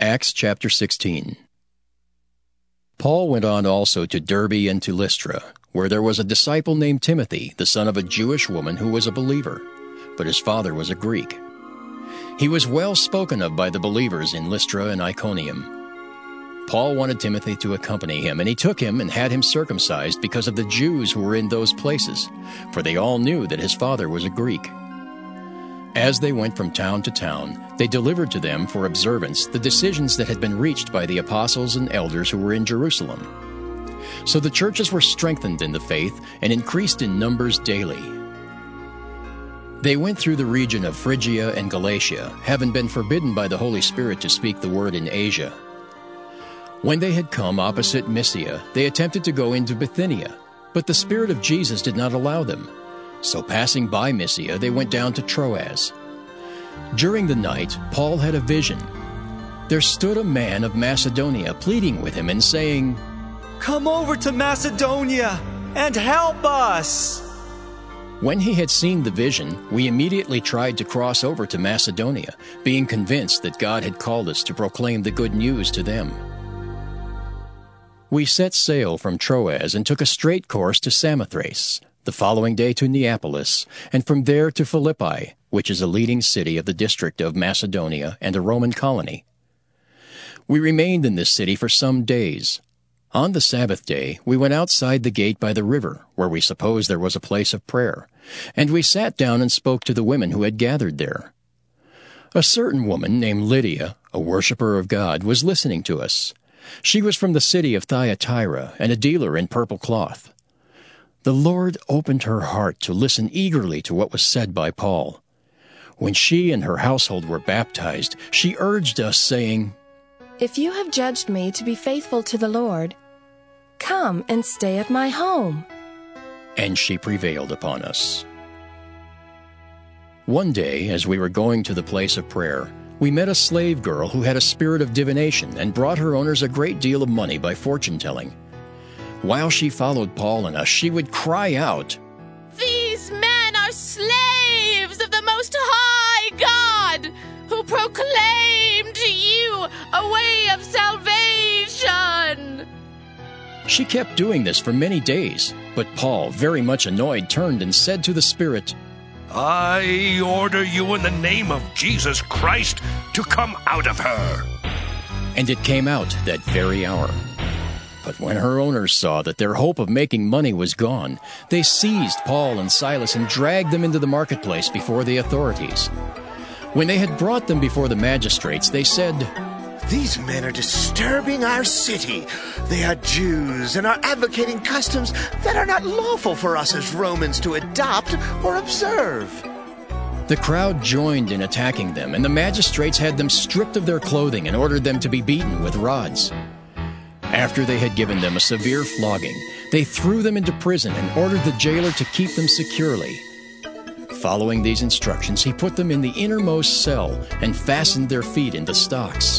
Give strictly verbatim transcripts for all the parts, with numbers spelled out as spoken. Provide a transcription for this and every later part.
Acts chapter sixteen. Paul went on also to Derbe and to Lystra, where there was a disciple named Timothy, the son of a Jewish woman who was a believer, but his father was a Greek. He was well spoken of by the believers in Lystra and Iconium. Paul wanted Timothy to accompany him, and he took him and had him circumcised because of the Jews who were in those places, for they all knew that his father was a Greek. As they went from town to town, they delivered to them for observance the decisions that had been reached by the apostles and elders who were in Jerusalem. So the churches were strengthened in the faith and increased in numbers daily. They went through the region of Phrygia and Galatia, having been forbidden by the Holy Spirit to speak the word in Asia. When they had come opposite Mysia, they attempted to go into Bithynia, but the Spirit of Jesus did not allow them. So passing by Mysia, they went down to Troas. During the night, Paul had a vision. There stood a man of Macedonia pleading with him and saying, "Come over to Macedonia and help us." When he had seen the vision, we immediately tried to cross over to Macedonia, being convinced that God had called us to proclaim the good news to them. We set sail from Troas and took a straight course to Samothrace, the following day to Neapolis, and from there to Philippi, which is a leading city of the district of Macedonia and a Roman colony. We remained in this city for some days. On the Sabbath day, we went outside the gate by the river, where we supposed there was a place of prayer, and we sat down and spoke to the women who had gathered there. A certain woman named Lydia, a worshiper of God, was listening to us. She was from the city of Thyatira and a dealer in purple cloth. The Lord opened her heart to listen eagerly to what was said by Paul. When she and her household were baptized, she urged us, saying, "If you have judged me to be faithful to the Lord, come and stay at my home." And she prevailed upon us. One day, as we were going to the place of prayer, we met a slave girl who had a spirit of divination and brought her owners a great deal of money by fortune-telling. While she followed Paul and us, she would cry out, "These men are slaves of the Most High God, who proclaim to you a way of salvation." She kept doing this for many days, but Paul, very much annoyed, turned and said to the spirit, "I order you in the name of Jesus Christ to come out of her." And it came out that very hour. But when her owners saw that their hope of making money was gone, they seized Paul and Silas and dragged them into the marketplace before the authorities. When they had brought them before the magistrates, they said, "These men are disturbing our city. They are Jews and are advocating customs that are not lawful for us as Romans to adopt or observe." The crowd joined in attacking them, and the magistrates had them stripped of their clothing and ordered them to be beaten with rods. After they had given them a severe flogging, they threw them into prison and ordered the jailer to keep them securely. Following these instructions, he put them in the innermost cell and fastened their feet into stocks.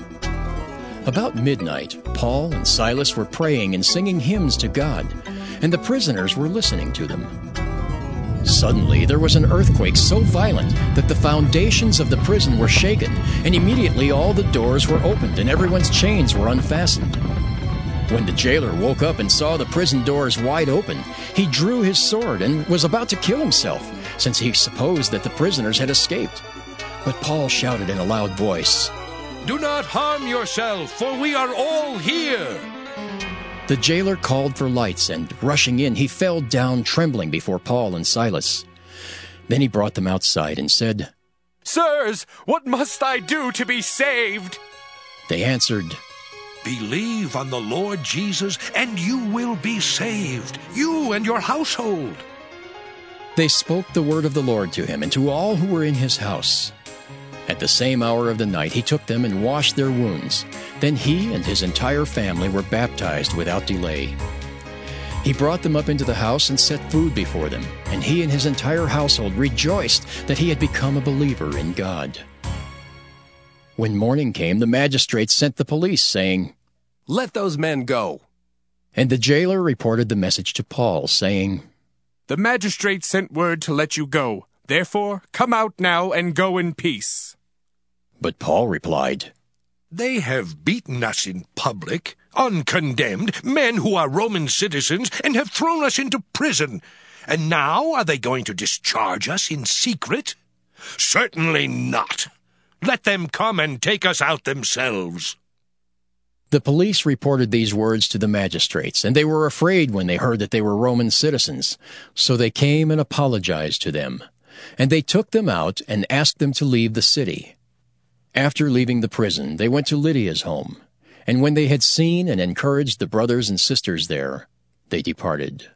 About midnight, Paul and Silas were praying and singing hymns to God, and the prisoners were listening to them. Suddenly, there was an earthquake so violent that the foundations of the prison were shaken, and immediately all the doors were opened and everyone's chains were unfastened. When the jailer woke up and saw the prison doors wide open, he drew his sword and was about to kill himself, since he supposed that the prisoners had escaped. But Paul shouted in a loud voice, "Do not harm yourself, for we are all here." The jailer called for lights, and rushing in, he fell down trembling before Paul and Silas. Then he brought them outside and said, "Sirs, what must I do to be saved?" They answered, "Believe on the Lord Jesus, and you will be saved, you and your household." They spoke the word of the Lord to him and to all who were in his house. At the same hour of the night he took them and washed their wounds. Then he and his entire family were baptized without delay. He brought them up into the house and set food before them, and he and his entire household rejoiced that he had become a believer in God. When morning came, the magistrates sent the police, saying, "Let those men go." And the jailer reported the message to Paul, saying, "The magistrates sent word to let you go. Therefore, come out now and go in peace." But Paul replied, They have beaten us in public, uncondemned, men who are Roman citizens, and have thrown us into prison. And now are they going to discharge us in secret? Certainly not. Let them come and take us out themselves." The police reported these words to the magistrates, and they were afraid when they heard that they were Roman citizens. So they came and apologized to them. And they took them out and asked them to leave the city. After leaving the prison, they went to Lydia's home. And when they had seen and encouraged the brothers and sisters there, they departed.